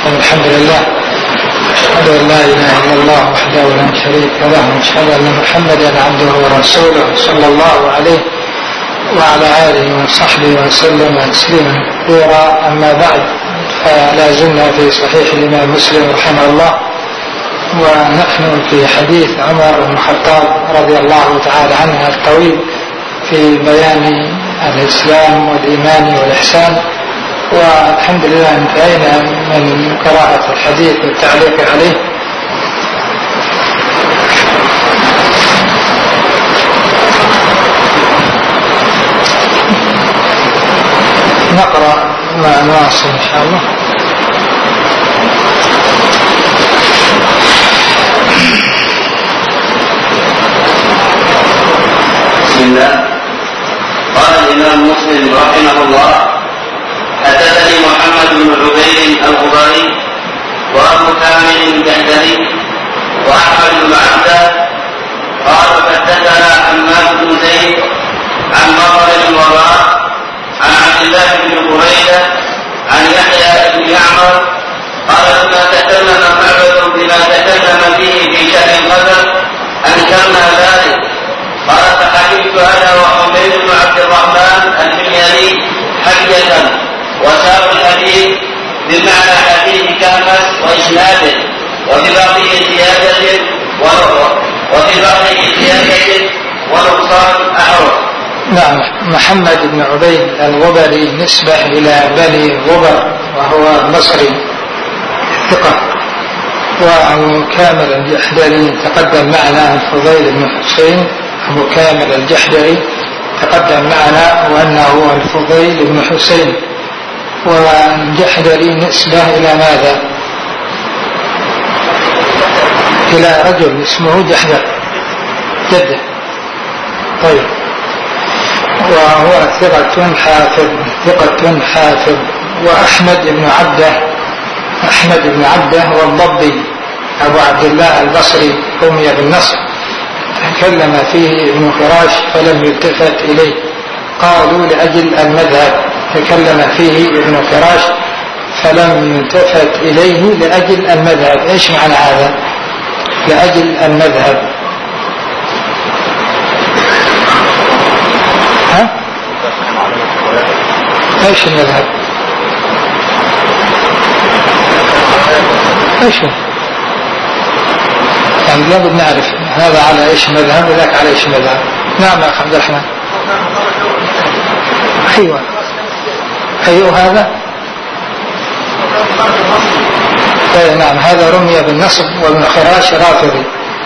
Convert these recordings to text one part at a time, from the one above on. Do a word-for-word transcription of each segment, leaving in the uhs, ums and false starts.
الحمد لله، أشهد أن لا إله إلا الله وحده لا شريك له، وأشهد أن محمدا عبده ورسوله صلى الله عليه وعلى آله وصحبه وسلم تسليما كثيرا. أما بعد، فلا زلنا في صحيح الإمام مسلم رحمه الله، ونحن في حديث عمر بن الخطاب رضي الله تعالى عنه الطويل في بيان الإسلام والإيمان والإحسان. والحمد لله انتهينا من قراءة الحديث والتعليق عليه. نقرأ ما نواصل إن شاء الله. بسم الله. قال الإمام مسلم رحمه الله: حدثني محمد بن عبيد الغباري وأبو كامل الجحدري وأحمد بن عبده قال حدثنا حماد بن زيد عن مطر بن وراء عن عبد الله بن بريدة عن يحيى بن يعمر قال: لما تكلم معبد بما تكلم به في شأن القدر أنكرنا ذلك. قال: فحكمت أنا وحميد بن عبد الرحمن الحميري حجة وساق الحديث بمعنى حديث كامس وإسناده، وفي بعضه زيادة وفي بعضه زيادة ونقصان أعرف. نعم. محمد بن عبيد الغبري نسبة إلى بني غبر، وهو مصري ثقة. وأبو كامل الجحدري تقدم معنا الفضيل بن حسين، أبو كامل الجحدري تقدم معنا وأنه الفضيل بن حسين. والجحدري نسبة إلى ماذا؟ إلى رجل اسمه جحدر جده. طيب. وهو ثقة حافظ ثقة حافظ. وأحمد بن عبده أحمد بن عبده والضبي أبو عبد الله البصري رمي بالنصر، تكلم فيه ابن فراش فلم يلتفت إليه، قالوا لأجل المذهب. تكلم فيه ابن فراش فلم يلتفت إليه لأجل المذهب. إيش معنى هذا؟ لأجل المذهب. ها؟ إيش المذهب؟ إيش هو؟ يعني لابد نعرف هذا على إيش مذهب وذاك على إيش مذهب. نعم يا أخي عبد الرحمن. أيوة أيوة هذا. طيب نعم، هذا رمي بالنصب وابن خراش رافضي.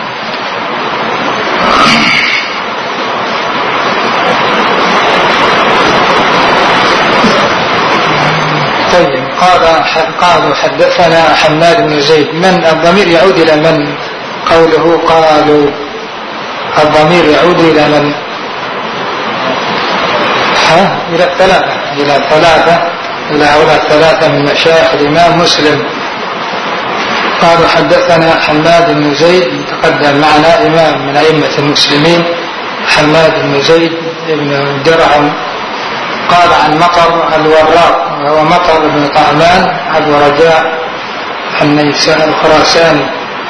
طيب. قال قالوا حدثنا حماد بن زيد. من الضمير يعود إلى من؟ قوله قالوا الضمير يعود إلى من؟ ها؟ إلى الثلاثة إلى الثلاثة إلى هؤلاء الثلاثة من مشايخ الإمام مسلم. قالوا حدثنا حماد بن زيد تقدم معنا إمام من أئمة المسلمين، حماد بن زيد بن درهم. قال عن مطر الوراق وهو مطر بن طعمان أبو رجاء النيسان الخراساني،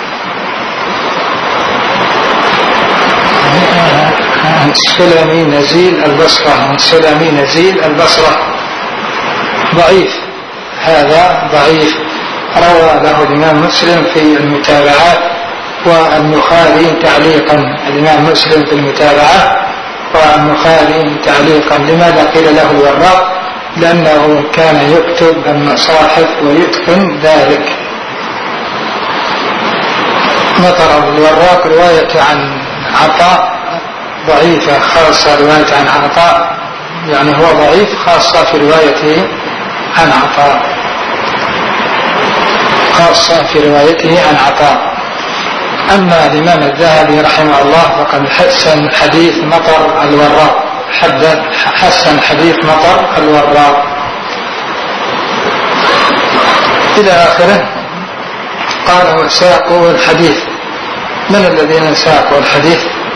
عن سلمي نزيل البصرة عن سلمي نزيل البصرة. ضعيف، هذا ضعيف. روى له الإمام مسلم في المتابعات والبخاري تعليقا. الإمام مسلم في المتابعات والبخاري تعليقا. لماذا قيل له الوراق؟ لأنه كان يكتب المصاحف ويتقن ذلك. مطر الوراق رواية عن عطاء ضعيفة، خاصة رواية عن عطاء، يعني هو ضعيف خاصة في روايته عن عطاء خاصة في روايته عن عطاء. أما الإمام الذهبي رحمه الله فقد حسن حديث مطر الوراق، حسن حديث مطر الوراق إلى آخره. قال وساقوا الحديث. من الذين ساقوا الحديث؟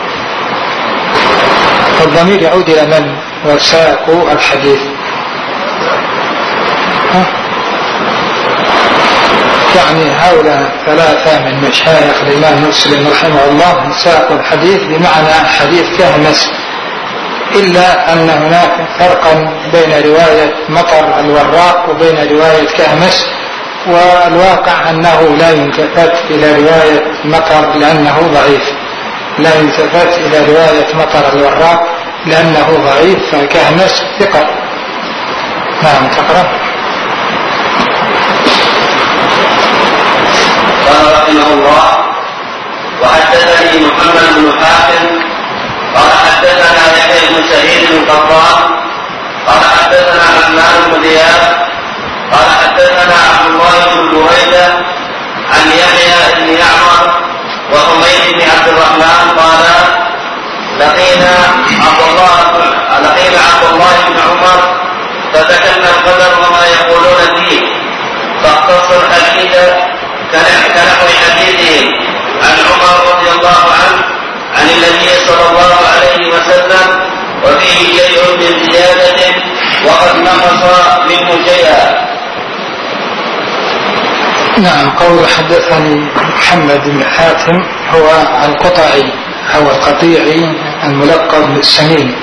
الضمير يعود إلى من؟ وساقوا الحديث. ها؟ يعني هؤلاء ثلاثة من مشايخ الإمام مسلم رحمه الله ساقوا الحديث بمعنى حديث كهمس، إلا أن هناك فرقا بين رواية مطر الوراق وبين رواية كهمس، والواقع أنه لا يلتفت إلى رواية مطر لأنه ضعيف، لا يلتفت إلى رواية مطر الوراق لأنه ضعيف، فكهمس ثقة. نعم تقرأ. قال رحمه الله: وحدثني محمد بن حاتم قال حدثنا يحيى بن سعيد القطان قال حدثنا عمار بن زياد قال حدثنا عبد الله بن بريدة عن يحيى بن يعمر وحميد بن عبد الرحمن قال لقينا عبد الله لقينا عبد الله بن عمر فذكرنا القدر وما يقولون فيه، فاختص الحديث كنحو حديثهم عن عمر رضي الله عنه عن النبي صلى الله عليه وسلم، وفيه شيء من زيادة وقد نقص منه شيئا. نعم. قول حدثني محمد بن حاتم هو القطعي أو القطيعي الملقب بالسمين،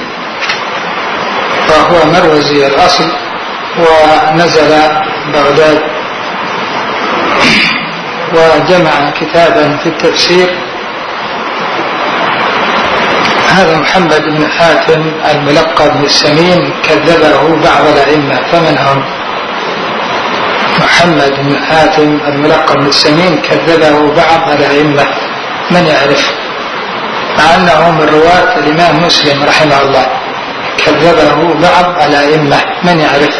وهو مروزي الأصل ونزل بغداد وجمع كتابا في التفسير. هذا محمد بن حاتم الملقب بالسمين كذبه بعض الأئمة، فمنهم محمد بن حاتم الملقب بالسمين كذبه بعض الأئمة، من يعرف؟ مع أنه من رواة الإمام مسلم رحمه الله، كذبه بعض الأئمة، من يعرف؟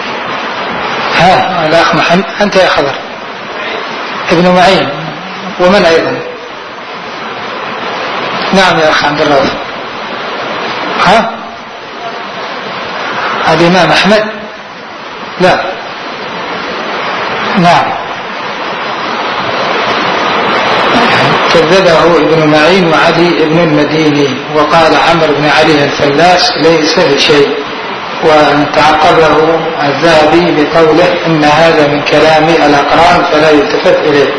ها الأخ محمد، أنت يا خضر ابن معين، ومن أيضا؟ نعم يا أخ عبد الرؤوف. ها الإمام أحمد؟ لا. نعم كذبه ابن معين وعلي ابن المديني، وقال عمرو بن علي الفلاس ليس بشيء، وتعقبه الذهبي بقوله إن هذا من كلام الأقران فلا يلتفت إليه.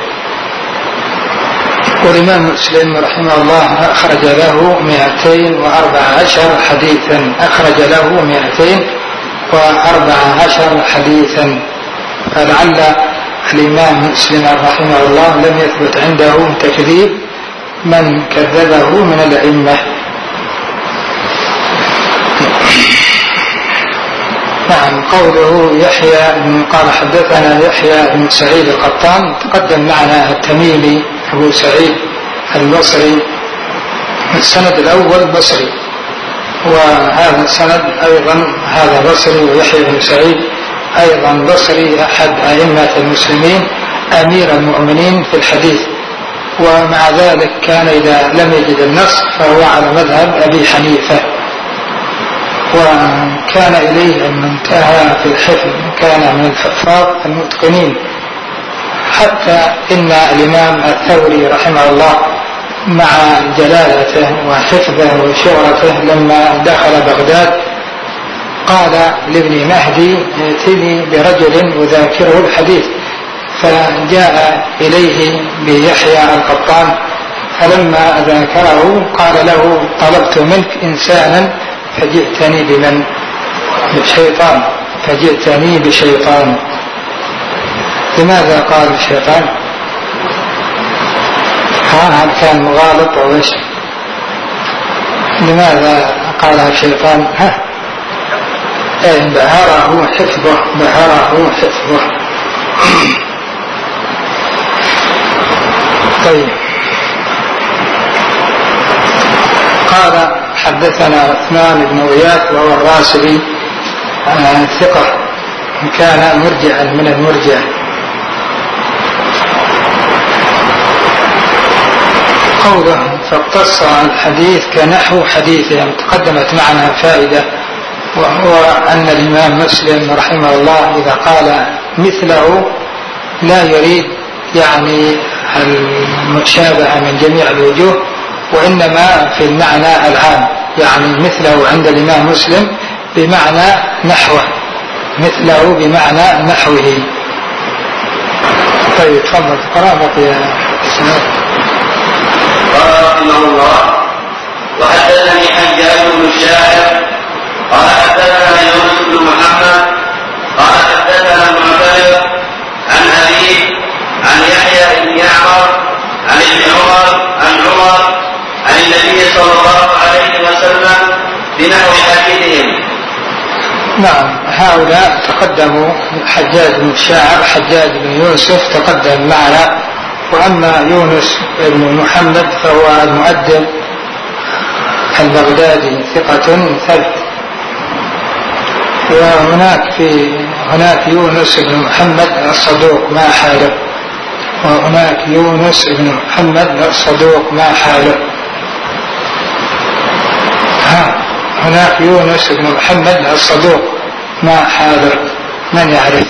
والإمام مسلم رحمه الله أخرج له مئتين وأربع عشر حديثا، أخرج له مئتين وأربع عشر حديثا، فلعل الإمام مسلم رحمه الله لم يثبت عنده تكذيب من كذبه من الأئمة. نعم. قوله يحيى بن قال حدثنا يحيى بن سعيد القطان، تقدم معنا التميمي أبو سعيد البصري، السند الأول بصري، وهذا السند أيضا هذا بصري، ويحيى بن سعيد أيضا بصري، أحد أئمة المسلمين، أمير المؤمنين في الحديث، ومع ذلك كان إذا لم يجد النص فهو على مذهب أبي حنيفة، وكان إليه المنتهى في الحفظ، كان من الحفاظ المتقنين، حتى إن الإمام الثوري رحمه الله مع جلالته وحفظه وشهرته لما دخل بغداد قال لابن مهدي ائتني برجل يذاكره الحديث، فجاء إليه بيحيى القطان، فلما ذاكره قال له طلبت منك إنسانا فجئتني بمن؟ بشيطان، فجئتني بشيطان. لماذا قال الشيطان؟ هل كان مغالط أو إيش؟ لماذا قال الشيطان؟ ها إيه بهره حفظه، بهره حفظه. طيب. قال حدثنا عثمان بن غياث وهو الراسبي آه ثقة، كان مرجعا من المرجع. قوله فاقتص الحديث كنحو حديثهم، تقدمت معنا فائدة، وهو أن الإمام مسلم رحمه الله إذا قال مثله لا يريد يعني المشابهة من جميع الوجوه، وإنما في المعنى العام، يعني مثله عند الإمام مسلم بمعنى نحوه، مثله بمعنى نحوه. طيب تفضل قرأ بقي السنة. قال رحمه الله وحدثني حجاج بن الشاعر قال حدثنا يونس بن محمد قال حدثنا المعتمر عن أبيه عن يحيى بن يعمر عن ابن عمر عن عمر عن النبي صلى الله عليه وسلم بنحو حديثهم. نعم هؤلاء تقدموا حجاج بن الشاعر حجاج بن يوسف تقدم معنا، وأما يونس بن محمد فهو المؤدب البغدادي ثقة ثبت. وهناك في هناك يونس بن محمد الصدوق ما حاله، وهناك يونس بن محمد الصدوق ما حاله. ها هناك يونس بن محمد الصدوق ما حاله، من يعرف؟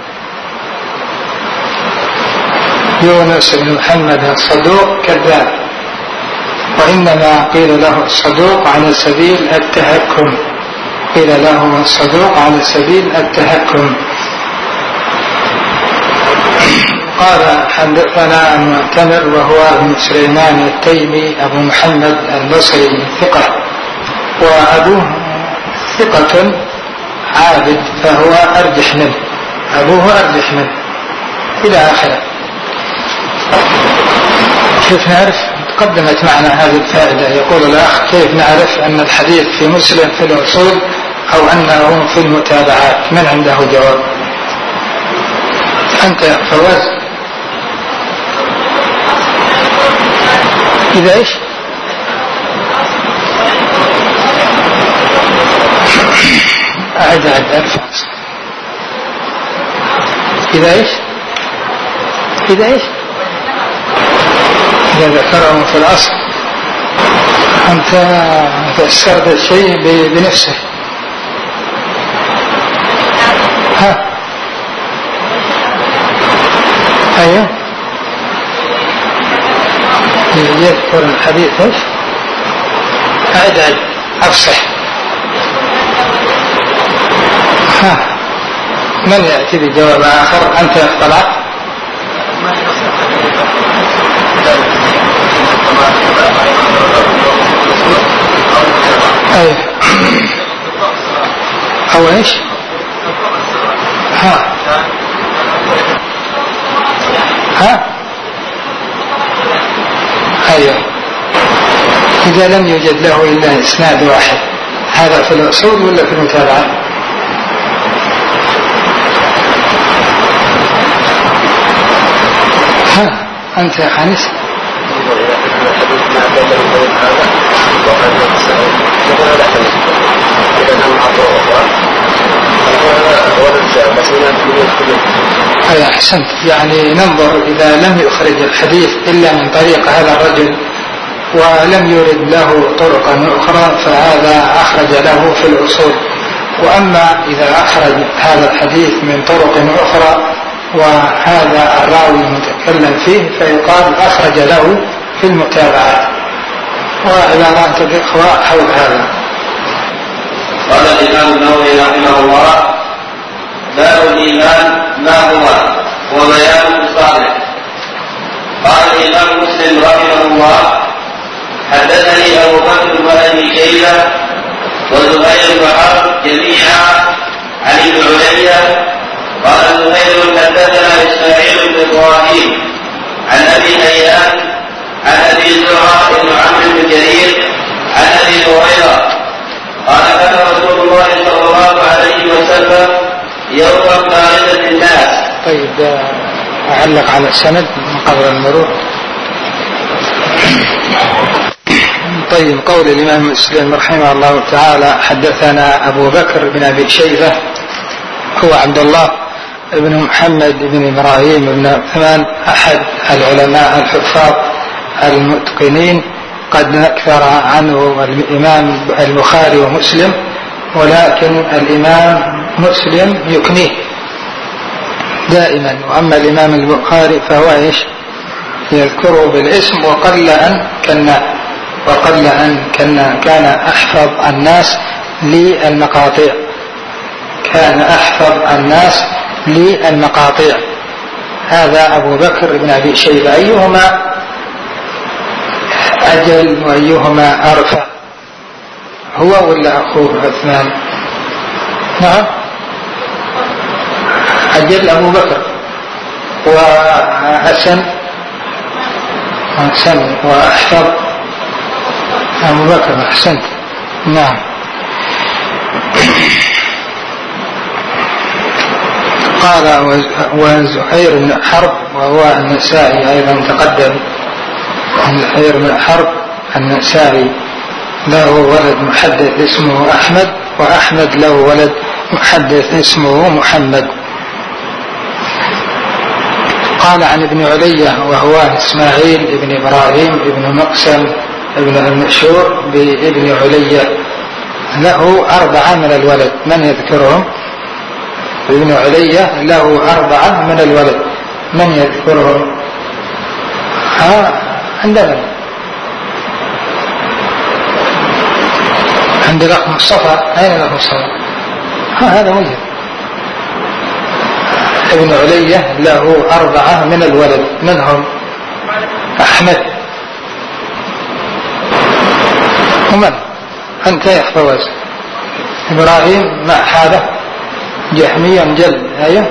يونس بن محمد الصدوق كذاب، وإنما قيل له الصدوق على سبيل التهكم، قيل له الصدوق على سبيل التهكم. قال حدثنا المعتمر وهو ابن سليمان التيمي أبو محمد البصري ثقة، وأبوه ثقة عابد فهو أرجح منه، أبوه أرجح منه إلى آخره. كيف نعرف؟ تقدمت معنا هذه الفائدة. يقول الأخ كيف نعرف أن الحديث في مسلم في الأصول أو أنه في المتابعات؟ من عنده جواب؟ أنت يا فواز. إذا إيش؟ أعد أعد أرفع. إذا إيش؟ إذا إيش؟ إذا ذكرهم في الأصل. أنت فسرت الشيء بنفسه. ها أيوه يذكر الحديث إيش؟ أعد أعد أفصح. ها من يأتي بجواب آخر؟ أنت اطلعت. أي أو إيش؟ ها ها أيوه إذا لم يوجد له إلا إسناد واحد، هذا في الأصول ولا في المتابعة؟ ها أنت يا حنيس. أي أحسنت، يعني ننظر إذا لم يخرج الحديث إلا من طريق هذا الرجل ولم يرد له طرقا أخرى فهذا أخرج له في الأصول. وأما إذا أخرج هذا الحديث من طرق أخرى وهذا الراوي المتكلم فيه فيقال أخرج له في المتابعة. وعبارات الإخوة حول هذا. قال الإمام النووي رحمه الله باب الإيمان ما هو وبيان الصالح. قال الإمام مسلم رحمه الله حدثني أبو بكر بن أبي شيبة وزهير بن حرب جميعا عن ابن عليا قال زهير حدثنا إسماعيل بن إبراهيم عن أبي هيان عن أبي زرعة بن عمرو بن جرير عن أبي هريرة قال كان رسول الله صلى الله عليه وسلم يوم باردة الناس. طيب أعلق على السند من قبل المرور. طيب قول الإمام مسلم رحمه الله تعالى حدثنا أبو بكر بن أبي شيبة هو عبد الله بن محمد بن إبراهيم بن عثمان أحد العلماء الحفاظ المتقنين قد نكثر عنه الإمام البخاري ومسلم، ولكن الإمام مسلم يكنيه دائما، وأما الإمام البخاري فهو إيش يذكره بالاسم وقل أن كان وقل أن كان كان أحفظ الناس للمقاطع كان أحفظ الناس للمقاطع هذا أبو بكر بن أبي شيبة، أيهما أجل وأيهما أرفع، هو ولا أخوه عثمان؟ نعم أجل أبو بكر، وأسن أحسن وأحفظ أبو بكر، أحسنت. نعم. قال وزهير بن حرب وهو النسائي أيضا تقدم، زهير بن حرب النسائي له ولد محدث اسمه أحمد، وأحمد له ولد محدث اسمه محمد. قال عن ابن علية وهو إسماعيل بن إبراهيم بن مقسم ابن المشهور بابن علية، له أربعة من الولد، من يذكرهم؟ ابن علية له أربعة من الولد، من يذكرهم؟ ها عندنا عند الأخ مصطفى، أين الأخ مصطفى؟ ها هذا وجه ابن علية له أربعة من الولد، منهم أحمد ومن أنت يا فواز؟ إبراهيم مع هذا جهميا جل، أيه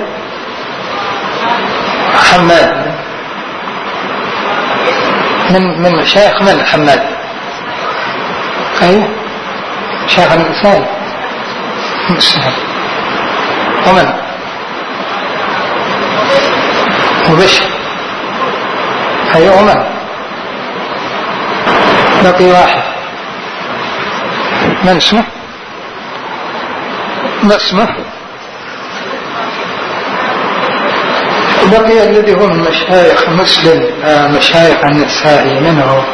حماد من من مشايخ من حماد، أيه شيخ الإنسان مسهل، ومن وبشر، أيه ومن بقي واحد، من اسمه؟ ما اسمه؟ بقي الذي هو من مشايخ مسلم، آه مشايخ النسائي، منه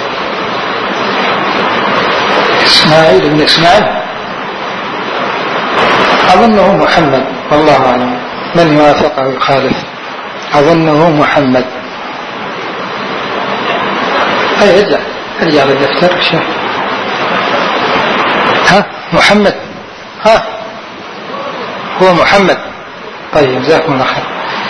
إسماعيل بن إسماعيل، أظنه محمد والله أعلم، من يوافقه يخالف، أظنه محمد. أي ارجع ارجع بالدفتر شيء، ها محمد، ها هو محمد. طيب جزاكم الله خير.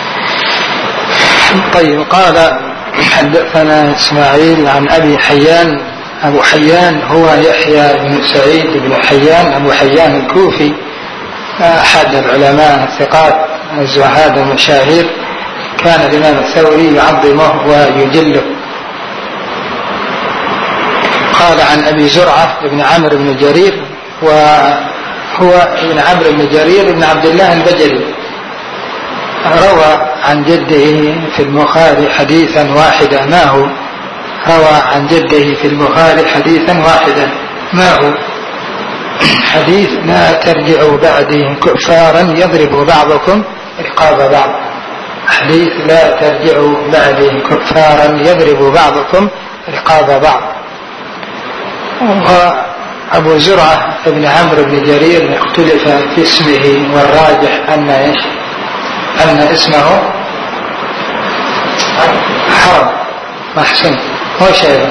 طيب قال حدثنا إسماعيل عن أبي حيان، أبو حيان هو يحيى بن سعيد بن حيان أبو حيان الكوفي، أحد العلماء الثقات الزهاد المشاهير، كان الإمام الثوري يعظمه ويجله. قال عن أبي زرعة بن عمرو بن جرير، وهو ابن عمرو بن جرير بن عبد الله البجلي، روى عن جده في البخاري حديثا واحدا، ما هو؟ روى عن جده في البخاري حديثا واحدا، ما هو؟ حديث لا ترجعوا بعدي كفارا يضرب بعضكم رقاب بعض، حديث لا ترجعوا بعدي كفارا يضرب بعضكم رقاب بعض. وأبو زرعة ابن عمرو بن جرير اختلف في اسمه، والراجح أن إيش؟ أن اسمه حرب، ما أحسن هو شيء،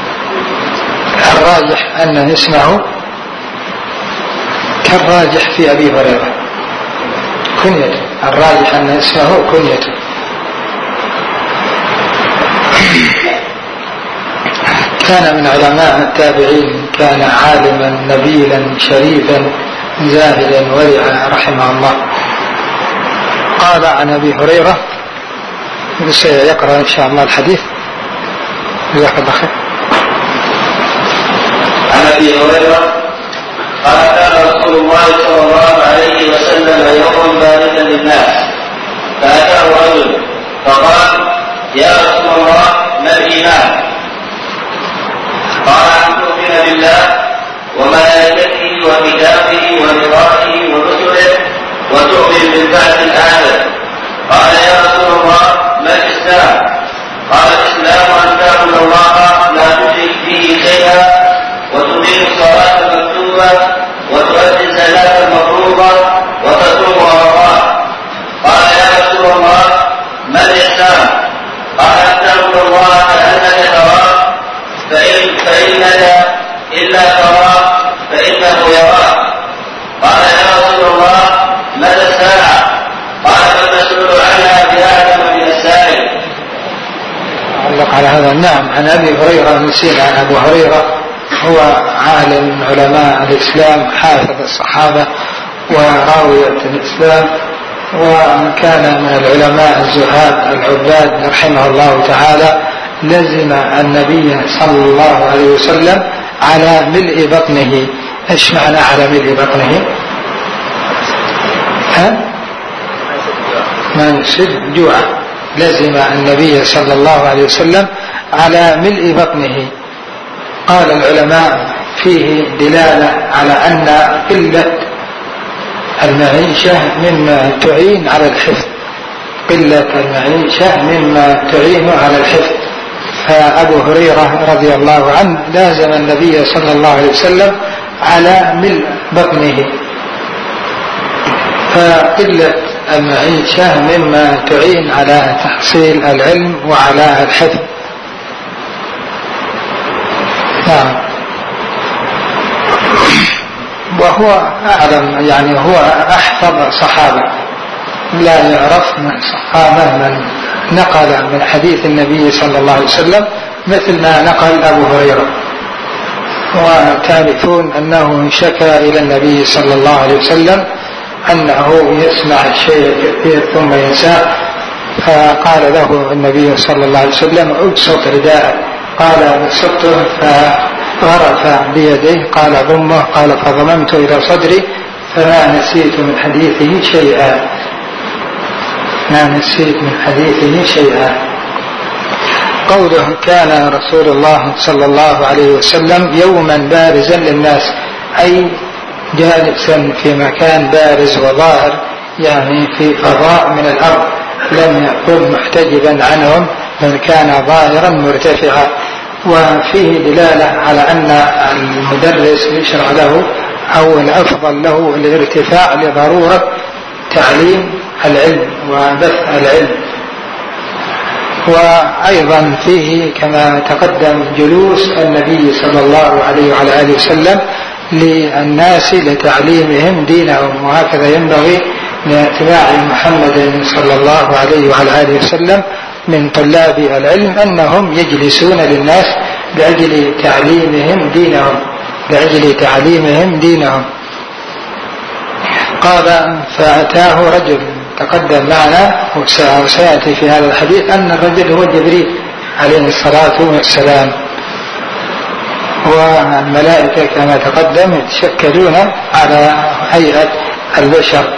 الراجح أن اسمه كالراجح في أبي هريرة كنيته، الراجح أن اسمه كنيته. كان من علماء التابعين، كان عالما نبيلا شريفا زاهدا ورعا رحمه الله. قال عن أبي هريرة، سيقرأ إن شاء الله الحديث، جزاك الله خير. عن أبي هريرة قال كان رسول الله صلى الله عليه وسلم يوما باردا للناس، فأتاه رجل فقال يا رسول الله ما الإيمان؟ قال أن تؤمن بالله وملائكته وكتابه ولقائه ورسله وتؤمن بالبعث الآخر. قال يا رسول الله ما الإسلام؟ قال الإسلام أن تعبد الله لا تشرك به شيئا، وتقيم الصلاة المكتوبة، وتؤدي الزكاة المفروضة، وتصوم رمضان. قال يا رسول الله ما الإحسان؟ قال أن تعبد الله كأنك تراه، فإن فإنك إلا تراه فإنه يراك. قال يا رسول الله متى الساعة؟ قال فالمسؤول عنها بأعلم من السائل. نعم. عن أبي هريرة نسينا. عن أبو هريرة هو عالم علماء الإسلام حافظ الصحابة وراوية الإسلام، وكان من العلماء الزهاد العباد رحمه الله تعالى. لزم النبي صلى الله عليه وسلم على ملء بطنه. ايش معنى على ملء بطنه؟ ها؟ ما نشد جوع. لزم النبي صلى الله عليه وسلم على ملء بطنه. قال العلماء فيه دلالة على أن قلة المعيشة مما تعين على الحفظ. قلة المعيشة مما تعين على الحفظ. فأبو هريرة رضي الله عنه لازم النبي صلى الله عليه وسلم على ملء بطنه. فقلة المعيشة مما تعين على تحصيل العلم وعلى الحفظ. نعم. وهو أعلم يعني هو أحفظ صحابة، لا يعرف من صحابة من نقل من حديث النبي صلى الله عليه وسلم مثل ما نقل أبو هريرة. وتعرفون أنه شكى إلى النبي صلى الله عليه وسلم أنه يسمع الشيء كثير ثم ينساه، فقال له النبي صلى الله عليه وسلم أبسط رداءه. قال بسطته فغرف بيده. قال ضمه. قال فضممت إلى صدري فما نسيت من حديثه شيئا. ما نسيت من حديثه شيئا. قوله كان رسول الله صلى الله عليه وسلم يوما بارزا للناس، أي جالسا في مكان بارز وظاهر، يعني في فضاء من الأرض، لم يكن محتجبا عنهم بل كان ظاهرا مرتفعا. وفيه دلالة على أن المدرس يشرع له أو الأفضل له الارتفاع لضرورة تعليم العلم وبث العلم. وأيضا فيه كما تقدم جلوس النبي صلى الله عليه وعلى آله وسلم للناس لتعليمهم دينهم، وهكذا ينبغي لاتباع محمد صلى الله عليه وعلى آله وسلم من طلاب العلم أنهم يجلسون للناس لأجل تعليمهم دينهم لأجل تعليمهم دينهم. قال فأتاه رجل، تقدم معنا وسيأتي في هذا الحديث أن الرجل هو جبريل عليه الصلاة والسلام، والملائكة كما تقدم يتشكلون على هيئة البشر.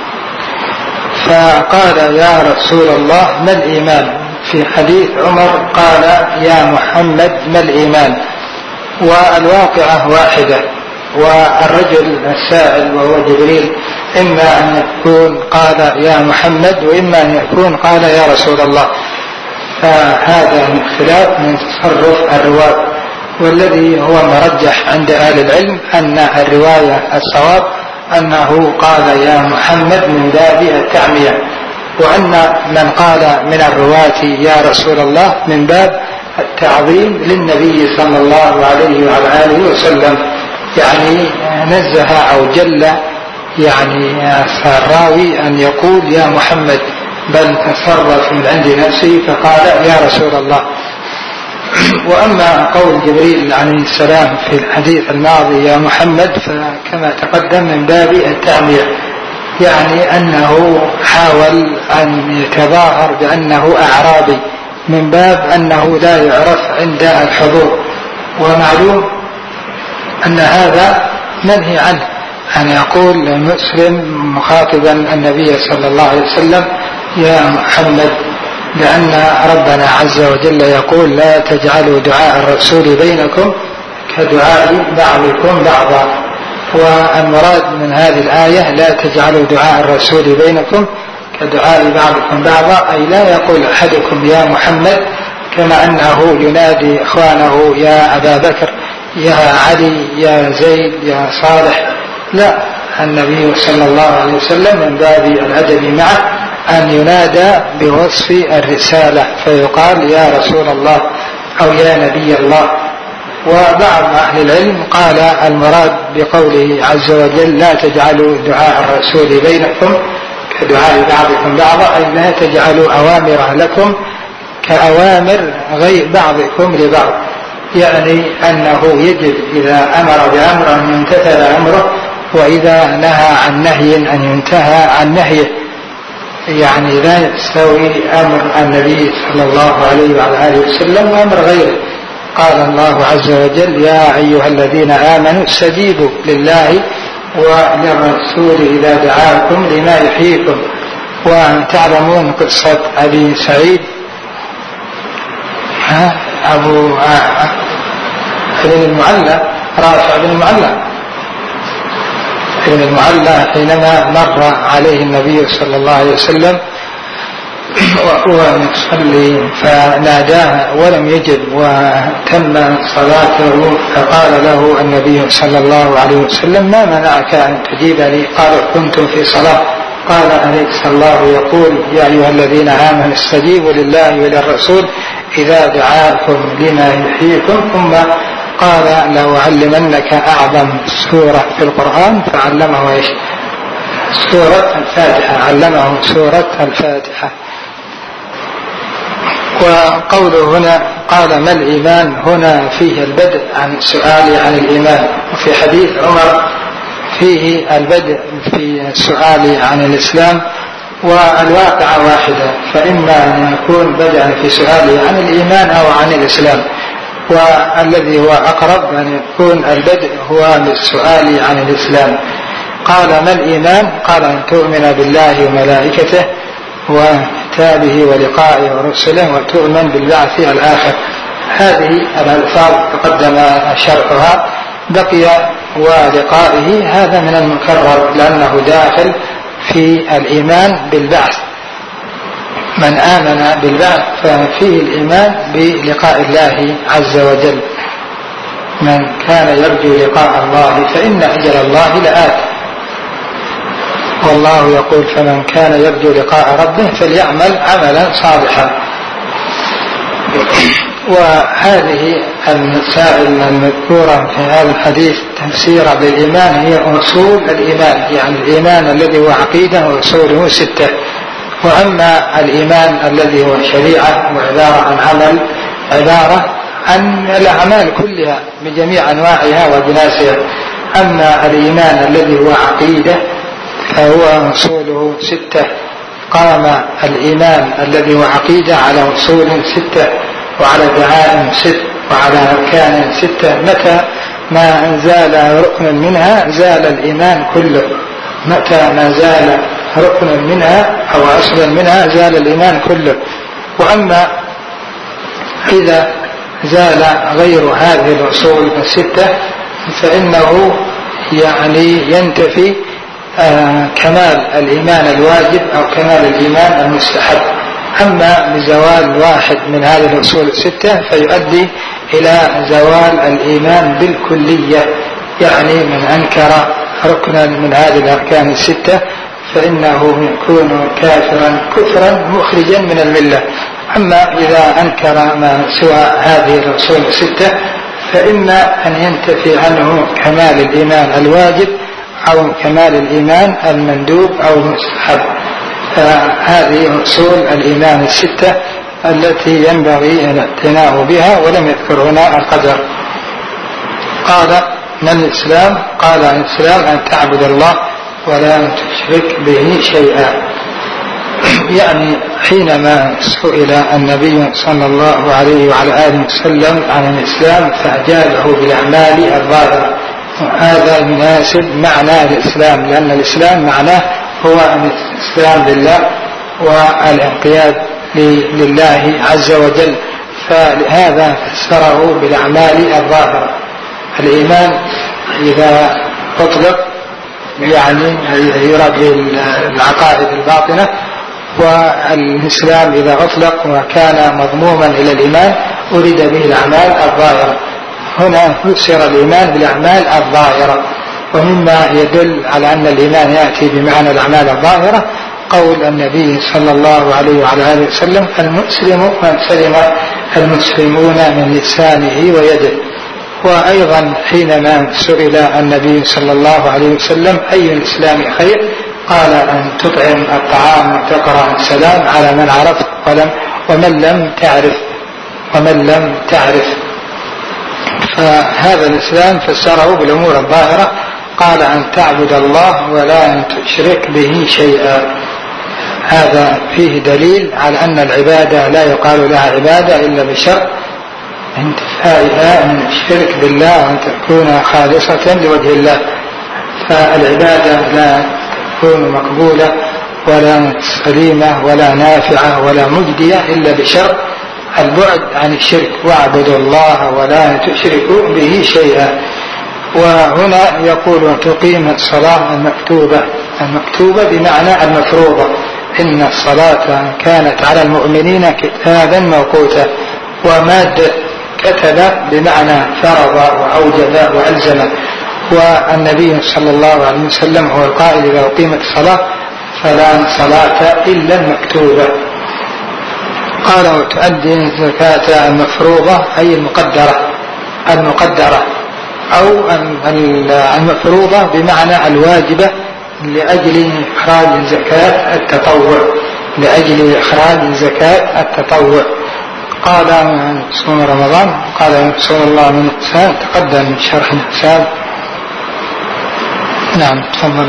فقال يا رسول الله ما الإيمان؟ في حديث عمر قال يا محمد ما الإيمان؟ والواقعة واحدة، والرجل السائل وهو جبريل إما أن يكون قال يا محمد وإما أن يكون قال يا رسول الله. فهذا من خلاف من تصرف الرواة، والذي هو مرجح عند أهل العلم أن الرواية الصواب أنه قال يا محمد من باب التعمية، وأن من قال من الرواة يا رسول الله من باب التعظيم للنبي صلى الله عليه وعلى آله وسلم، يعني نزه أو جل يعني الراوي أن يقول يا محمد، بل تصرف من عند نفسه فقال يا رسول الله. وأما قول جبريل عليه السلام في الحديث الماضي يا محمد فكما تقدم من باب التعمية، يعني أنه حاول أن يتظاهر بأنه أعرابي من باب أنه لا يعرف عند الحضور. ومعلوم أن هذا منهي عنه، أن يقول المسلم مخاطبا النبي صلى الله عليه وسلم يا محمد، لأن ربنا عز وجل يقول لا تجعلوا دعاء الرسول بينكم كدعاء بعضكم بعضا. والمراد من هذه الآية لا تجعلوا دعاء الرسول بينكم كدعاء بعضكم بعضا، أي لا يقول أحدكم يا محمد كما أنه ينادي إخوانه يا أبا بكر يا علي يا زيد يا صالح، لا، النبي صلى الله عليه وسلم من باب الأدب معه أن ينادى بوصف الرسالة فيقال يا رسول الله أو يا نبي الله. وبعض أهل العلم قال المراد بقوله عز وجل لا تجعلوا دعاء الرسول بينكم كدعاء بعضكم بعضا، أي لا تجعلوا أوامر لكم كأوامر غير بعضكم لبعض، يعني أنه يجب إذا أمر بأمر أن يمتثل أمره، وإذا نهى عن نهي أن ينتهى عن نهيه. يعني لا يستوي أمر النبي صلى الله عليه وعلى آله وسلم وأمر غيره. قال الله عز وجل: يا أيها الذين آمنوا استجيبوا لله وللرسول إذا دعاكم لما يحييكم. وتعلمون قصة أبي سعيد أبو بن المعلى، رافع بن المعلى بن المعلى حينما مر عليه النبي صلى الله عليه وسلم وهو يصلي فناداه ولم يجب وتم صلاته، فقال له النبي صلى الله عليه وسلم: ما منعك أن تجيبني؟ قال: كنت في صلاة. قال: أليس الله يقول: يا أيها الذين آمنوا استجيبوا لله وللرسول إذا دعاكم لما يحييكم؟ ثم قال: لو علمنك أعظم سورة في القرآن، فعلمه إيش؟ سورة الفاتحة، علمه سورة الفاتحة. وقوله هنا قال: ما الإيمان؟ هنا فيه البدء عن السؤال عن الإيمان، وفي حديث عمر فيه البدء في السؤال عن الإسلام، والواقع واحدة، فإما أن يكون بدءا في سؤاله عن الإيمان أو عن الإسلام، والذي هو أقرب أن يكون البدء هو بالسؤال عن الإسلام. قال: ما الإيمان؟ قال: أن تؤمن بالله وملائكته وكتابه ولقائه ورسله وتؤمن بالبعث الآخر. هذه الألفاظ تقدم شرحها. بقي ولقائه، هذا من المكرر لأنه داخل في الإيمان بالبعث. من آمن بالبعث ففيه الإيمان بلقاء الله عز وجل. من كان يرجو لقاء الله فإن أجل الله لآت، والله يقول: فمن كان يرجو لقاء ربه فليعمل عملا صالحا. وهذه المسائل المذكورة في هذا الحديث تفسيرا للإيمان هي أصول الإيمان، يعني الإيمان الذي هو عقيدة وأصوله ستة. وأما الإيمان الذي هو شريعة وعبارة عن عمل، عبارة عن الأعمال كلها بجميع أنواعها وجناسها. أما الإيمان الذي هو عقيدة فهو أصوله ستة. قام الإيمان الذي هو عقيدة على أصول ستة، وعلى دعائم ست، وعلى أركان ستة. متى ما زال ركن منها زال الإيمان كله، متى ما زال ركن منها أو أصل منها زال الإيمان كله. وأما إذا زال غير هذه الأصول الستة فإنه يعني ينتفي آه كمال الإيمان الواجب أو كمال الإيمان المستحب. أما بزوال واحد من هذه الأصول الستة فيؤدي إلى زوال الإيمان بالكلية، يعني من أنكر ركنا من هذه الأركان الستة فإنه يكون كافرا كفرا مخرجا من الملة. أما إذا أنكر ما سوى هذه الأصول الستة فإن أن ينتفي عنه كمال الإيمان الواجب أو كمال الإيمان المندوب أو المستحب. فهذه أصول الإيمان الستة التي ينبغي الاعتناء بها، ولم يذكر هنا القدر. قال: من الإسلام؟ قال: الإسلام أن تعبد الله ولا تشرك به شيئا. يعني حينما سئل النبي صلى الله عليه وعلى آله وسلم عن الإسلام فأجابه بالأعمال الظاهرة، وهذا يناسب معنى الإسلام، لأن الإسلام معناه هو الاستسلام لله والانقياد لله عز وجل، فلهذا فسره بالأعمال الظاهرة. الإيمان إذا أطلق يعني يراد بالعقائد الباطنة، والإسلام إذا أطلق وكان مضموما إلى الإيمان أريد به الأعمال الظاهرة. هنا فسر الإيمان بالأعمال الظاهرة. ومما يدل على أن الإيمان يأتي بمعنى الأعمال الظاهرة قول النبي صلى الله عليه وعلى آله وسلم: المسلم من سلم المسلمون من لسانه ويده. وأيضا حينما سئل النبي صلى الله عليه وسلم: أي الإسلام خير؟ قال: أن تطعم الطعام وتقرأ السلام على من عرفت ولم ومن لم تعرف ومن لم تعرف فهذا الإسلام فسره بالأمور الظاهرة، قال أن تعبد الله ولا أن تشرك به شيئا. هذا فيه دليل على أن العبادة لا يقال لها عبادة إلا بشرط انتفائها من الشرك بالله وأن تكون خالصة لوجه الله. فالعبادة لا تكون مقبولة ولا سليمة ولا نافعة ولا مجدية إلا بشرط البعد عن الشرك، واعبدوا الله ولا تشركوا به شيئا. وهنا يقول تقيم الصلاة المكتوبة، المكتوبة بمعنى المفروضة، إن الصلاة كانت على المؤمنين كتابا موقوتا. ومادة كتب بمعنى فرض وأوجب وألزم. والنبي صلى الله عليه وسلم هو القائل إذا أقيمت الصلاة فلا صلاة إلا المكتوبة. قال وتؤدي الزكاة المفروضة أي المقدرة المقدرة أو المفروضة بمعنى الواجبة لأجل إخراج زكاة التطوع لأجل إخراج زكاة التطوع. قال صوم رمضان، قال صوم الله من الإحسان، تقدم من شرح الإحسان. نعم تفضل.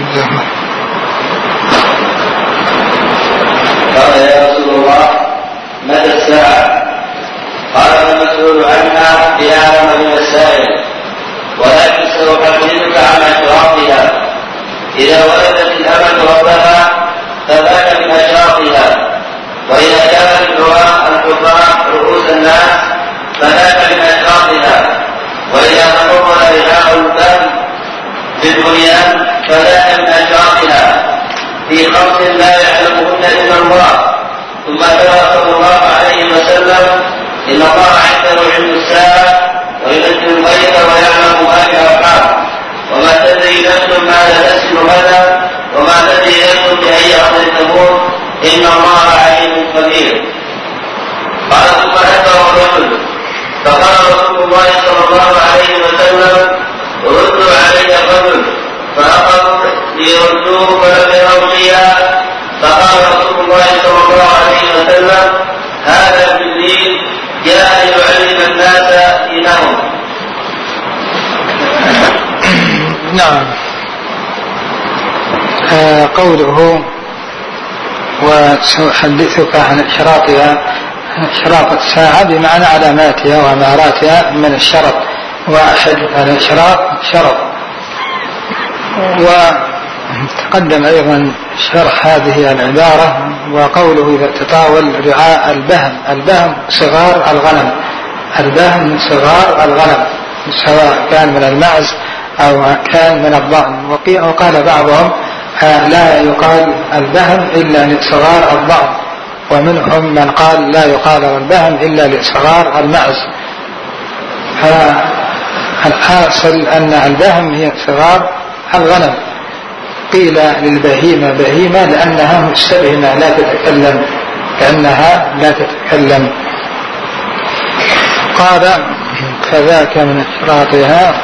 قال يا رسول الله متى الساعة؟ قال المسؤول عنها بأعلم من السائل، ولكن سأحدثك عن أشراطها. إذا ولدت الأمة ربها فذاك من أشراطها، وإذا كان الدعاء الحفاة رؤوس الناس فذاك من أشراطها، وإذا تطور رعاء الدم في البنيان فذاك من أشراطها، في خمس لا يعلمهن إلا الله. ثم قال صلى الله عليه وسلم إن الله عنده علم الساعة وينزل الغيث ويعلم ما في الأرحام، وما تدري نفس ماذا تكسب غدا، وما تدري نفس بأي أرض تموت، إن الله عليم خبير. قال ثم أكبر الرجل فقال رسول الله صلى الله عليه وسلم ردوا علي الرجل، فأخذوا ليردوه فلم يروا شيئا. فقال رسول الله صلى الله عليه وسلم هذا جبريل جاء ليعلم الناس دينهم. نعم. آه قوله وسأحدثك عن إشراطها، إشراط الساعة بمعنى علاماتها وأماراتها من الشرط. واحد الإشراط شرط. وتقدم أيضا شرح هذه العبارة. وقوله إذا تطاول رعاء البهم، البهم صغار الغنم، البهم صغار الغنم سواء كان من المعز أو كان من الضأن. وقال بعضهم لا يقال البهم إلا لصغار الضأن، ومنهم من قال لا يقال البهم إلا لصغار المعز. فالحاصل أن البهم هي صغار الغنم. قيل للبهيمة بهيمة لأنها مستبهمة لا تتكلم، كأنها لا تتكلم. قال فذاك من إشراطها.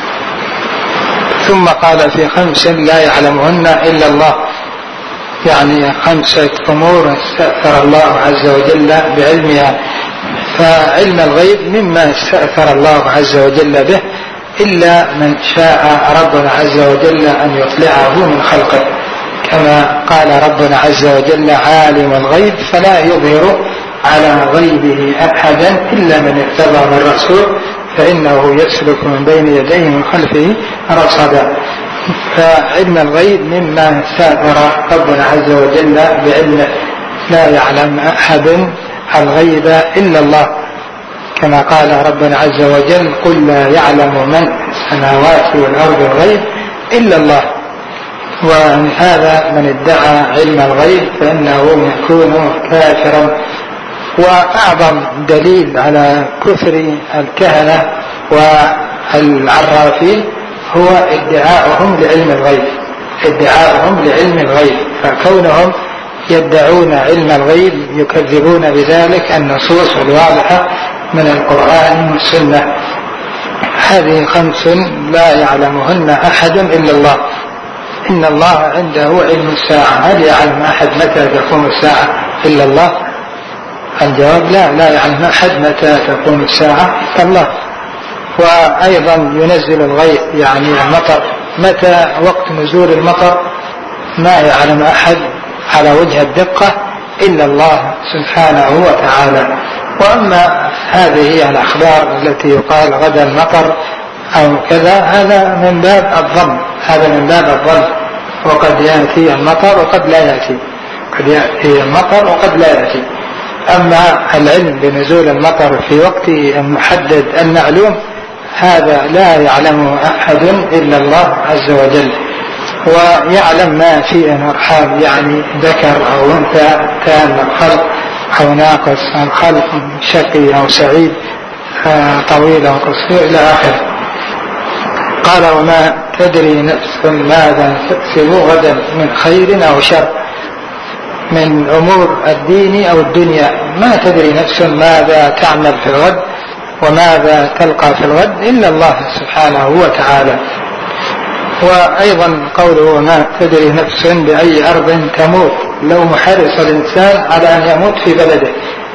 ثم قال في خمس لا يعلمهن إلا الله، يعني خمسة أمور استأثر الله عز وجل بعلمها. فعلم الغيب مما استأثر الله عز وجل به إلا من شاء ربنا عز وجل أن يطلعه من خلقه، كما قال ربنا عز وجل عالم الغيب فلا يظهر على غيبه أحدا إلا من ارتضى من رسول فإنه يسلك من بين يديه من خلفه رصدا. فعلم الغيب مما استأثر ربنا عز وجل بعلمه، لا يعلم أحد الغيب إلا الله، كما قال ربنا عز وجل قل لا يعلم من السماوات والأرض الغيب إلا الله. وهذا من ادعى علم الغيب فإنه يكون كافرا. وأعظم دليل على كفر الكهنة والعرافين هو ادعاؤهم لعلم الغيب، ادعاؤهم لعلم الغيب. فكونهم يدعون علم الغيب يكذبون بذلك النصوص الواضحة من القرآن والسنة. هذه خمس لا يعلمهن أحد إلا الله. إن الله عنده علم الساعة، هل يعلم أحد متى تقوم الساعة إلا الله؟ الجواب لا، لا يعلم أحد متى تكون الساعة كالله. وأيضا ينزل الغيث يعني المطر، متى وقت نزول المطر ما يعلم أحد على وجه الدقة إلا الله سبحانه وتعالى. وأما هذه الأخبار التي يقال غدا المطر أو كذا هذا من باب الظن، هذا من باب الظن، وقد يأتي المطر وقد لا يأتي، قد يأتي المطر وقد لا يأتي. أما العلم بنزول المطر في وقت المحدد المعلوم هذا لا يعلمه أحد إلا الله عز وجل. ويعلم ما في الأرحام يعني ذكر أو أنثى، تام الخلق أو ناقص الخلق، شقي أو سعيد، طويل أو قصير إلى آخره. قال وما تدري نفس ماذا تكسب غدا من خير أو شر، من أمور الدين أو الدنيا ما تدري نفس ماذا تعمل في الغد وماذا تلقى في الغد إلا الله سبحانه وتعالى. وأيضا قوله وما تدري نفس بأي أرض تموت، لو محرص الإنسان على أن يموت في بلده،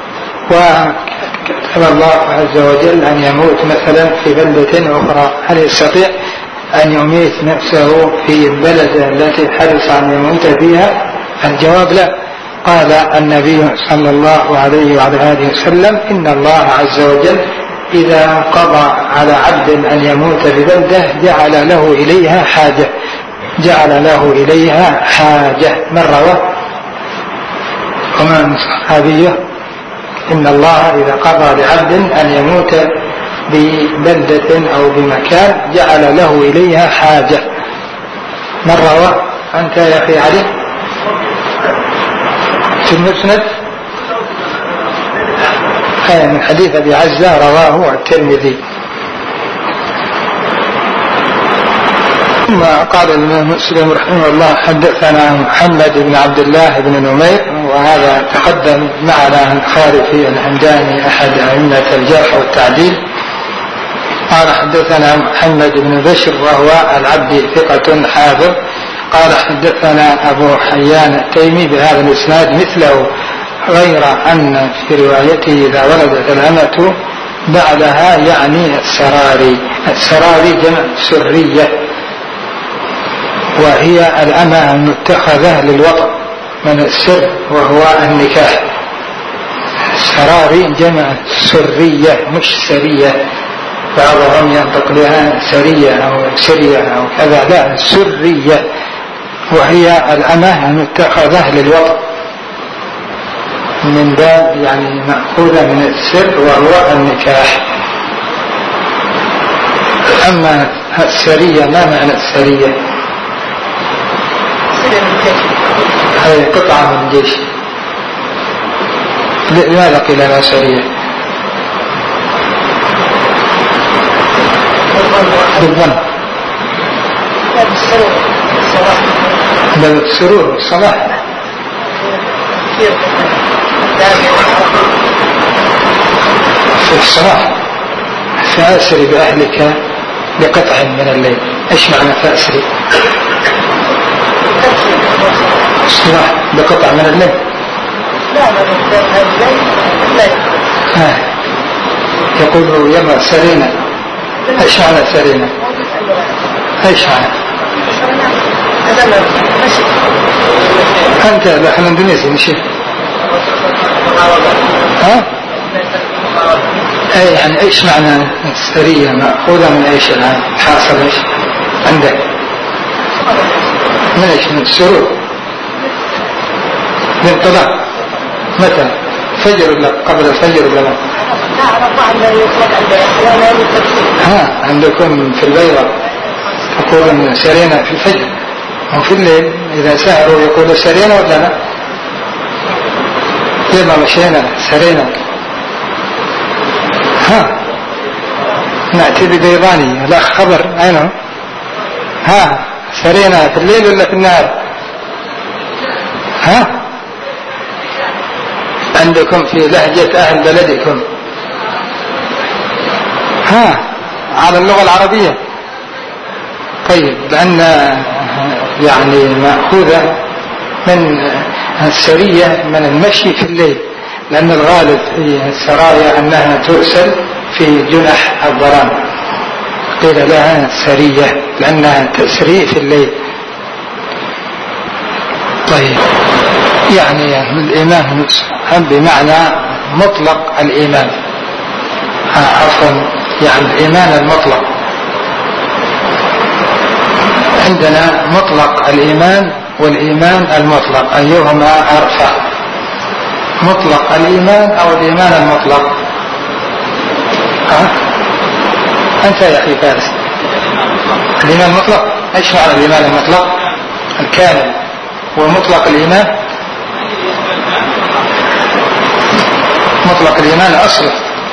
وكتب الله عز وجل أن يموت مثلا في بلدة أخرى، هل يستطيع أن يميت نفسه في البلد التي حرص أن يموت فيها؟ الجواب لا. قال النبي صلى الله عليه وعلى آله وسلم إن الله عز وجل إذا قضى على عبد أن يموت ببلدة جعل له إليها حاجة، جعل له إليها حاجة. من روى ومن صحابيه إن الله إذا قضى لعبد أن يموت ببلدة أو بمكان جعل له إليها حاجة. من روى؟ أنت يا أخي علي في المسند من حديث أبي عزة رواه الترمذي. ثم قال الإمام مسلم رحمه الله حدثنا محمد بن عبد الله بن نمير، وهذا تقدم معنا الخارفي الحمداني أحد أئمة الجرح والتعديل. قال حدثنا محمد بن بشر وهو العبدي ثقة حافظ. قال حدثنا أبو حيان التيمي بهذا الإسناد مثله، غير أن في روايته إذا ولدت الأمة بعدها يعني السراري. السراري جمع سرية، وهي الأمة المتخذة للوطن من السر وهو النكاح. السراري جمع سرية مش سرية، بعضهم ينطق بها سرية أو سرية أو كذا، لا سرية، وهي الأمة المتخذة للوطن من باب يعني مأخوذة من السر وهو النكاح. أما السرية ما معنى السرية؟ هذه قطعة من الجيش. لماذا قيل لها سرية؟ بالظن بل السرور والصلاح. في الصلاح فأسري بأهلك بقطع من الليل. إيش معنى فأسري؟ الصلاح بقطع من الليل. ها يقول يما سرينا. إيش معنى سرينا؟ إيش معنى؟ أنت داخل إندونيسي مشي؟ ها؟ أي يعني إيش معنى السرية مأخوذة من إيش الآن؟ حاصل إيش عندك؟ من إيش؟ من السرور، من الطلاق. متى؟ فجر ولا قبل الفجر ولا لا؟ ها عندكم في البيضة تقولون سرينا في الفجر، وفي الليل إذا سهروا يقولوا سرينا ولا لا؟ لما مشينا سرينا. ها نأتي ببيضاني لا خبر أين ها سرينا في الليل ولا في النهار؟ ها عندكم في لهجة أهل بلدكم ها على اللغة العربية. طيب لأن يعني مأخوذة من السرية من المشي في الليل، لأن الغالب في السرايا أنها ترسل في جنح الظلام، قيل لها سرية لأنها تسري في الليل. طيب، يعني الإيمان بمعنى مطلق الإيمان، عفوا يعني الإيمان المطلق. عندنا مطلق الإيمان والإيمان المطلق، أيهما أرفع؟ مطلق الإيمان أو الإيمان المطلق؟ ها؟ أنت يا أخي فارس، الإيمان المطلق إيش معنى الإيمان المطلق؟ الكامل. ومطلق الإيمان مطلق الإيمان أصله،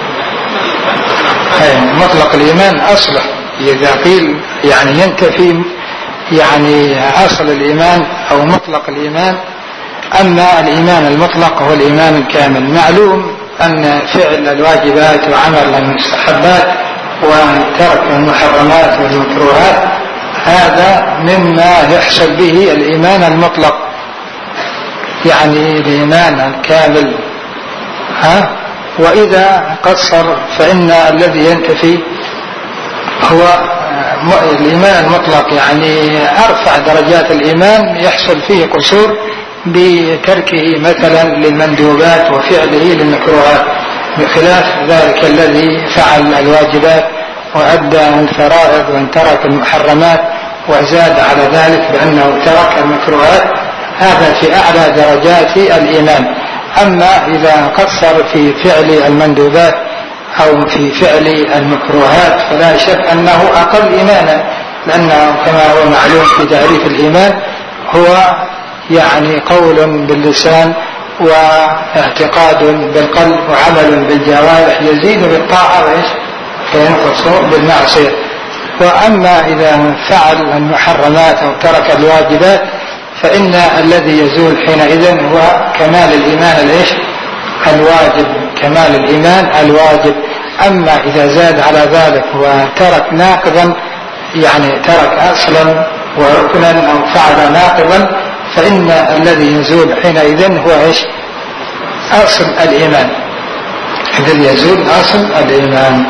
مطلق الإيمان أصله إذا قيل يعني ينتفي يعني أصل الإيمان أو مطلق الإيمان. أما الإيمان المطلق هو الإيمان الكامل. معلوم أن فعل الواجبات وعمل المستحبات وترك المحرمات والمكروهات هذا مما يحصل به الإيمان المطلق، يعني الإيمان الكامل. ها؟ وإذا قصر فإن الذي ينتفي هو الإيمان المطلق، يعني أرفع درجات الإيمان يحصل فيه قصور بتركه مثلا للمندوبات وفعله للمكروهات، بخلاف ذلك الذي فعل الواجبات وأدى الفرائض وان ترك المحرمات وزاد على ذلك بأنه ترك المكروهات، هذا في أعلى درجات الإيمان. أما إذا قصر في فعل المندوبات أو في فعل المكروهات فلا شك أنه أقل إيمانا، لأنه كما هو معلوم في تعريف الإيمان هو يعني قول باللسان واعتقاد بالقلب وعمل بالجوارح، يزيد بالطاعة وينقص بالمعصية. وأما إذا فعل المحرمات أو ترك الواجبات فإن الذي يزول حينئذ هو كمال الإيمان الإيش؟ الواجب، كمال الإيمان الواجب. أما إذا زاد على ذلك وترك ناقضا، يعني ترك أصلا وركنا أو فعل ناقضا، فإن الذي يزول حينئذ هو إيش؟ أصل الإيمان، الذي يزول أصل الإيمان.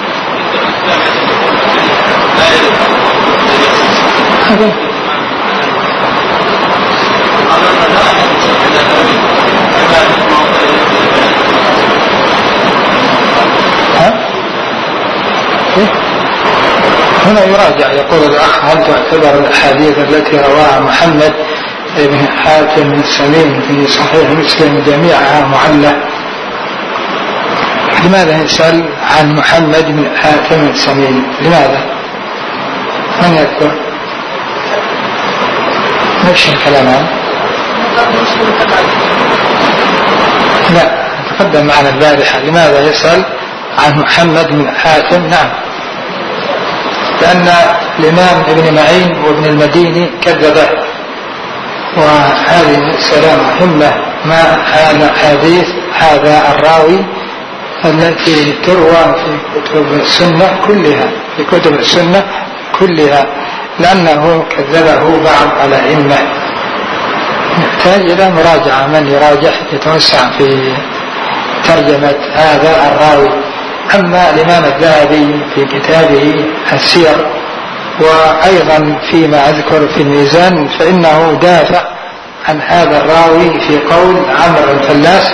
هنا يراجع، يقول الأخ: هل تعتبر الأحاديث التي رواها محمد بن حاتم السمين في صحيح مسلم جميعها معلة؟ لماذا يسأل عن محمد بن حاتم السمين؟ لماذا؟ من يذكر؟ نفس الكلام هذا؟ لا، تقدم معنا البارحة. لماذا يسأل عن محمد بن حاتم؟ نعم، لأن الإمام ابن معين وابن المديني كذبه، وهذه مسألة مهمة. ما هذا حديث هذا الراوي التي تروى في كتب السنة كلها، في كتب السنة كلها، لأنه كذبه بعض الأئمة. نحتاج إلى مراجعة، من يراجع يتوسع في ترجمة هذا الراوي. أما الإمام الذهبي في كتابه السير وأيضا فيما أذكر في الميزان فإنه دافع عن هذا الراوي في قول عمرو الفلاس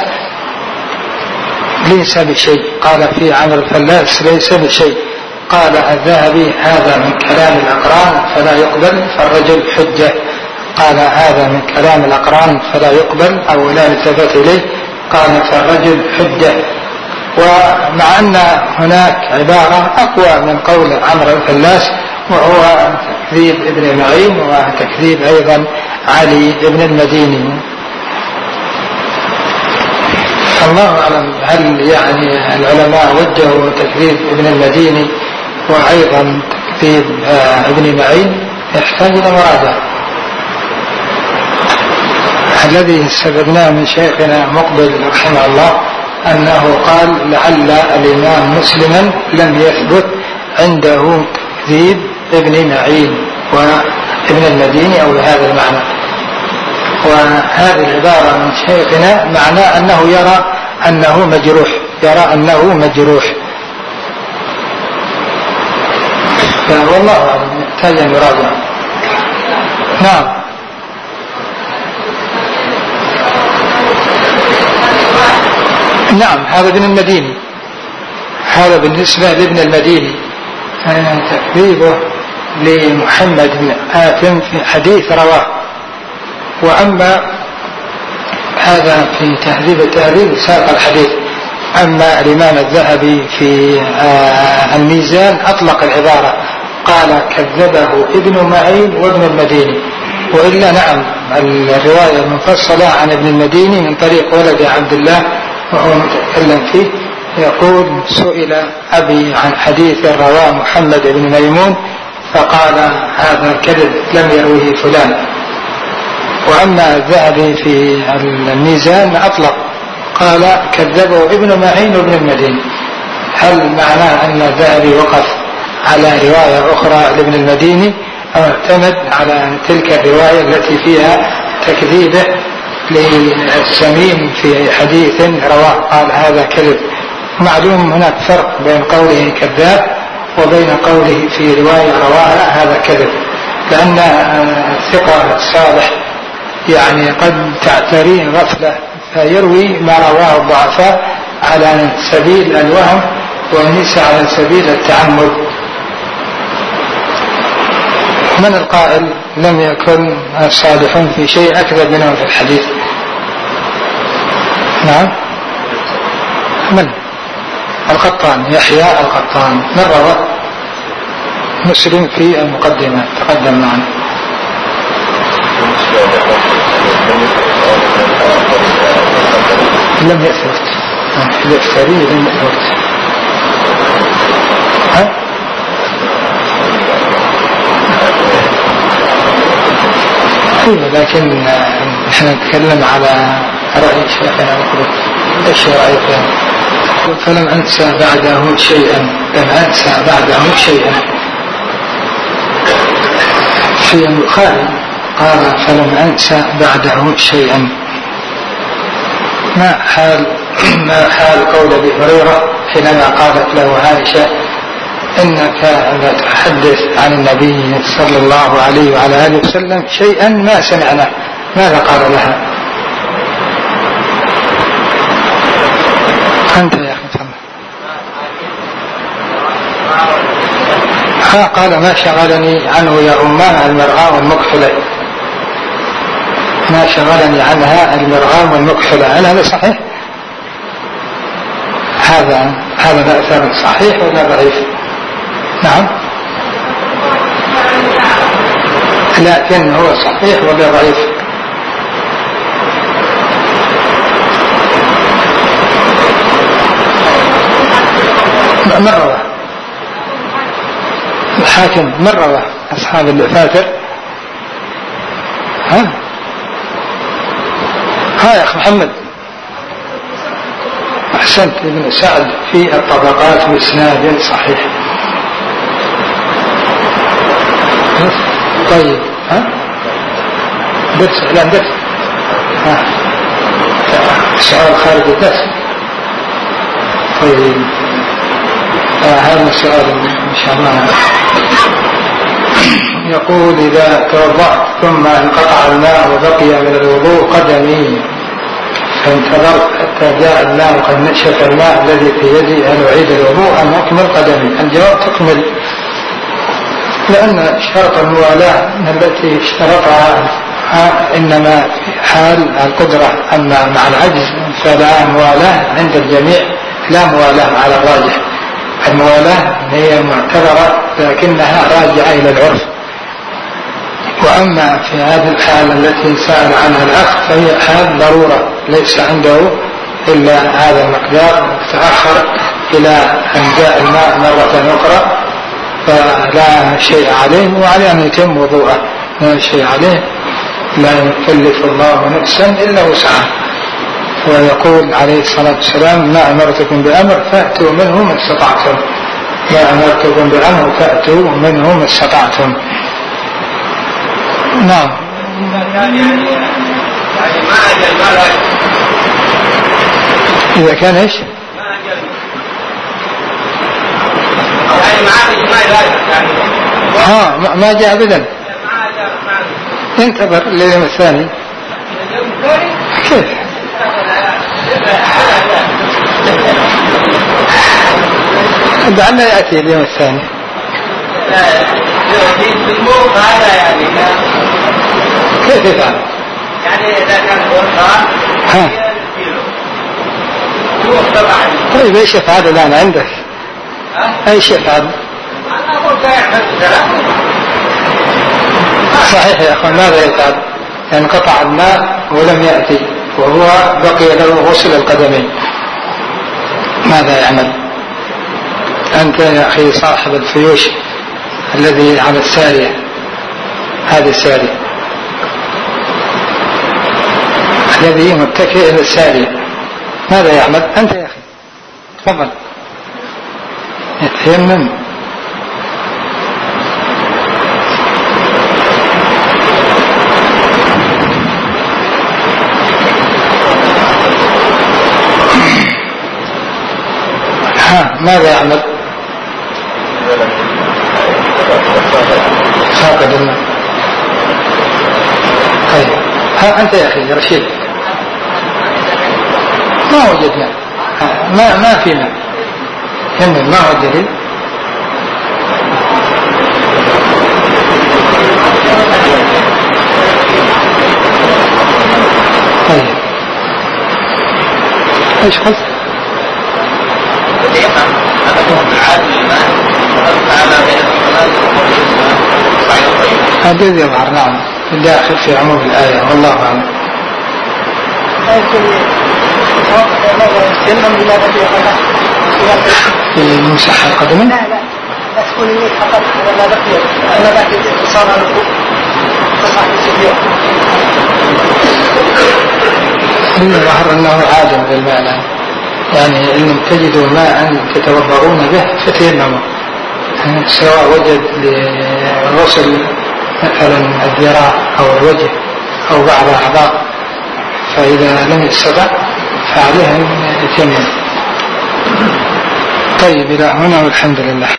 ليس بشيء. قال في عمرو الفلاس ليس بشيء. قال الذهبي: هذا من كلام الأقران فلا يقبل فالرجل حجة. قال: هذا من كلام الأقران فلا يقبل أو لا يلتفت إليه. قال: فالرجل حجة. ومع أن هناك عبارة أقوى من قول عمرو الفلاس، وهو تكذيب ابن معين وتكذيب أيضا علي ابن المديني. الله أعلم هل يعني العلماء وجهوا تكذيب ابن المديني وأيضا تكذيب ابن معين؟ يحتاج إلى مراجعة. الذي استفدناه من شيخنا مقبل رحمه الله أنه قال: لعل الإمام مسلما لم يثبت عنده تكذيب ابن معين وابن المديني أو بهذا المعنى. وهذه العبارة من شيخنا معناه أنه يرى أنه مجروح، يرى أنه مجروح. والله أعلم، يحتاج أن يراجع. نعم. نعم هذا ابن المديني، هذا بالنسبة لابن المديني تكذيبه لمحمد بن حاتم في حديث رواه. وأما هذا في تهذيب التهذيب ساق الحديث. أما الإمام الذهبي في الميزان أطلق العبارة، قال كذبه ابن معين وابن المديني. وإلا نعم الرواية المفصلة عن ابن المديني من طريق ولد عبد الله وهو متكلم فيه، يقول سئل أبي عن حديث رواه محمد بن ميمون فقال هذا كذب لم يروه فلان. وأما الذهبي في الميزان أطلق، قال كذبه ابن معين وابن المديني. هل معناه أن الذهبي وقف على رواية أخرى لابن المديني أو اعتمد على تلك الرواية التي فيها تكذيبه للسمين في حديث رواه قال هذا كذب؟ معلوم هناك فرق بين قوله كذاب وبين قوله في رواية رواها هذا كذب، لأن الثقة الصالح يعني قد تعتريه غفلة فيروي ما رواه الضعفاء على سبيل الوهم وليس على سبيل التعمد. من القائل لم يكن الصالحون في شيء أكذب منهم في الحديث؟ نعم من؟ القطان، يحيى القطان. من روى؟ مسلم في المقدمة تقدم معنا. لم يثبت الافتري لم يثبت. ها؟ لكن نحن نتكلم على رأي شيخنا وكذا. ايش رأيك؟ فلم أنسى بعده شيئا، لم أنسى بعده شيئا. في البخاري قال فلم أنسى بعده شيئا. ما حال ما حال قول أبي هريرة حينما قالت له عائشة إنك لا تحدث عن النبي صلى الله عليه وعلى آله وسلم شيئا ما سمعناه، ماذا قال لها؟ أنت يا أخي محمد. ها قال ما شغلني عنه يا أماه المرغام والمكحلة، ما شغلني عنها المرغام والمكحلة. هل هذا صحيح؟ هذا هذا الأثر صحيح ولا ضعيف؟ نعم لكن هو صحيح ولا ضعيف؟ مرة الحاكم مرة أصحاب الفاتر. ها ها يا أخي محمد أحسنت، ابن سعد في الطبقات بإسناد صحيح. طيب ها درس لا درس ها سؤال خارج الدرس. طيب آه هذا السؤال إن شاء الله. يقول إذا توضأت ثم انقطع الماء وبقي من الوضوء قدمي فانتظرت حتى جاء الماء وقد نشف الماء الذي في يدي، هل أعيد الوضوء أم أكمل قدمي؟ الجواب تكمل، لأن شرط الموالاة التي اشترطها إنما في حال القدرة، أما مع العجز فلا موالاة عند الجميع، لا موالاة على الراجح. الموالاة هي معتبرة لكنها راجعة إلى العرف. وأما في هذه الحالة التي سأل عنها الأخ فهي حال ضرورة، ليس عنده إلا هذا المقدار، تأخر إلى أن جاء الماء مرة أخرى فلا شيء عليه، وعليه أن يتم وضوءه، لا شيء عليه، لا يكلف الله نفسا إلا وسعها. ويقول عليه الصلاة والسلام ما أمرتكم بأمر فأتوا منه ما استطعتم، ما أمرتكم بأمر فأتوا منه ما استطعتم. نعم إذا كان إيش؟ ها ما جاء أبدا. انتظر اليوم الثاني. كيف؟ لعله يأتي اليوم الثاني. كيف يفعل؟ يعني إذا كان ها طيب ايش يفعل الآن عندك؟ ايش يفعل؟ صحيح يا أخوان، ماذا يفعل؟ يعني انقطع الماء ولم يأتي وهو بقي له غسل القدمين، ماذا يعمل؟ أنت يا أخي صاحب الفيوش الذي على السارية، هذه السارية الذي متكئ إلى السارية، ماذا يعمل؟ أنت يا أخي تفضل. يتيمم. ها ماذا يعمل؟ فاقد الماء. طيب ها أنت يا أخي رشيد ما وجدنا، ما ما في ماء، يمن ما هو الدليل؟ طيب ايش قلت؟ هذا يظهر نعم الداخل في عموم الآية والله أعلم. المسح القدمين؟ لا لا بس كل اللي فقط ما بقي ما بقي صار له تصح السبيل. ظهر أنه عادم بالمعنى، يعني إن تجدوا ماء تتوضؤون به فتيمموا، سواء وجد لغسل مثلا الذراع أو الوجه أو بعض الأعضاء، فإذا لم يستطع فعليه أن يتيمم. طيب إلى هنا والحمد لله.